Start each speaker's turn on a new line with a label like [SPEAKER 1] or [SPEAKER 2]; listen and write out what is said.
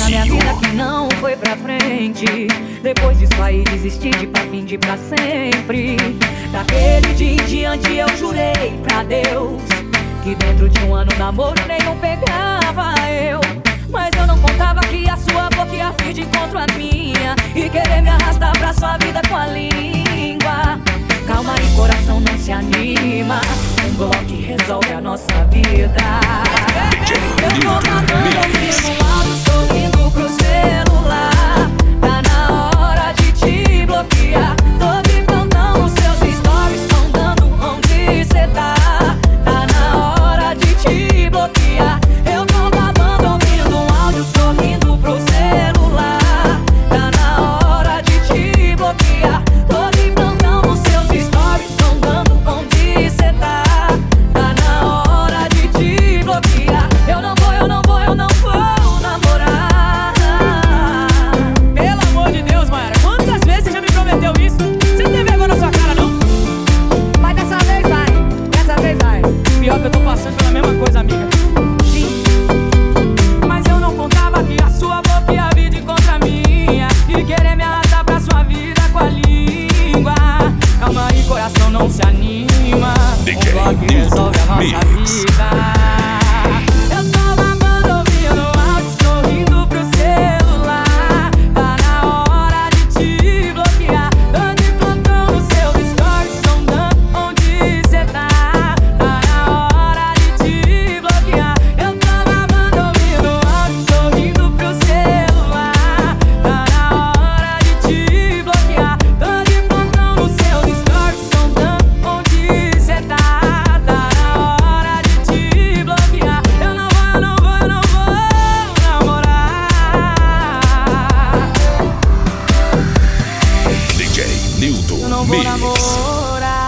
[SPEAKER 1] na minha vida que não foi pra frente. Depois disso aí desisti de papinho de pra sempre. Daquele dia em diante eu jurei pra Deus que dentro de um ano namoro nenhum pegava eu. Mas eu não contava que a sua boca ia vir de encontro à minha e querer me arrastar pra sua vida com a língua. Calma aí, coração, não se anima. Um bloco resolve a nossa vida. Eu tô mandando um áudio sorrindo pro celular. Tá na hora de te bloquear. Tô de plantão, os seus stories tão dando onde cê tá. Tá na hora de te bloquear. Eu tô babando ouvindo um áudio sorrindo pro celular. Tá na hora de te bloquear. Tô de plantão, os seus stories tão dando onde cê tá. Tá na hora de te bloquear. Eu não vou namorar.
[SPEAKER 2] Pelo amor de Deus, Mayara, quantas vezes você já me prometeu isso? Você não tem vergonha na sua cara, não?
[SPEAKER 1] Mas dessa vez vai, dessa vez vai.
[SPEAKER 2] Pior que eu tô passando pela mesma coisa, amiga. Sim. Mas eu não contava que a sua boca ia vir de contra minha e querer me arrastar pra sua vida com a língua. Calma aí, coração, não se anima.
[SPEAKER 3] DJ
[SPEAKER 2] O bloco resolve a nossa
[SPEAKER 3] Mix.
[SPEAKER 2] vida. Eu tô babando ouvindo áudio sorrindo pro celular. Tá na hora de te bloquear. Tô de plantão, os seus stories tão dando onde cê tá. Tá na hora de te bloquear. Eu tô babando ouvindo áudio sorrindo pro celular. Tá na hora de te bloquear. Tô de plantão, os seus stories tão dando onde cê tá. Tá na hora de te bloquear. Eu não vou namorar.
[SPEAKER 3] DJ
[SPEAKER 2] Eu
[SPEAKER 3] Nilton
[SPEAKER 2] não vou
[SPEAKER 3] Mix.
[SPEAKER 2] namorar.